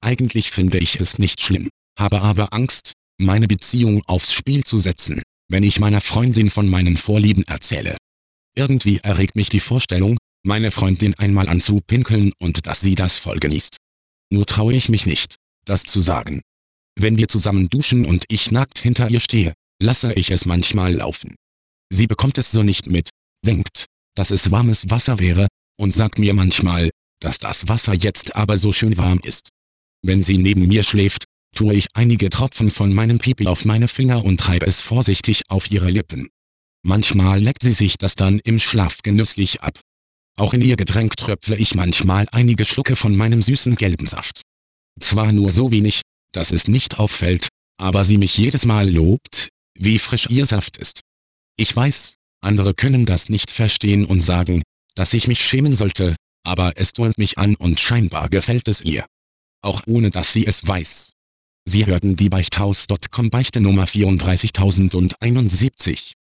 Eigentlich finde ich es nicht schlimm, habe aber Angst, meine Beziehung aufs Spiel zu setzen, wenn ich meiner Freundin von meinen Vorlieben erzähle. Irgendwie erregt mich die Vorstellung, meine Freundin einmal anzupinkeln und dass sie das voll genießt. Nur traue ich mich nicht, das zu sagen. Wenn wir zusammen duschen und ich nackt hinter ihr stehe, lasse ich es manchmal laufen. Sie bekommt es so nicht mit, denkt, dass es warmes Wasser wäre, und sagt mir manchmal, dass das Wasser jetzt aber so schön warm ist. Wenn sie neben mir schläft, tue ich einige Tropfen von meinem Pipi auf meine Finger und treibe es vorsichtig auf ihre Lippen. Manchmal leckt sie sich das dann im Schlaf genüsslich ab. Auch in ihr Getränk tröpfle ich manchmal einige Schlucke von meinem süßen gelben Saft. Zwar nur so wenig, dass es nicht auffällt, aber sie mich jedes Mal lobt, wie frisch ihr Saft ist. Ich weiß, andere können das nicht verstehen und sagen, dass ich mich schämen sollte, aber es turnt mich an und scheinbar gefällt es ihr. Auch ohne dass sie es weiß. Sie hörten die Beichthaus.com Beichte Nummer 34071.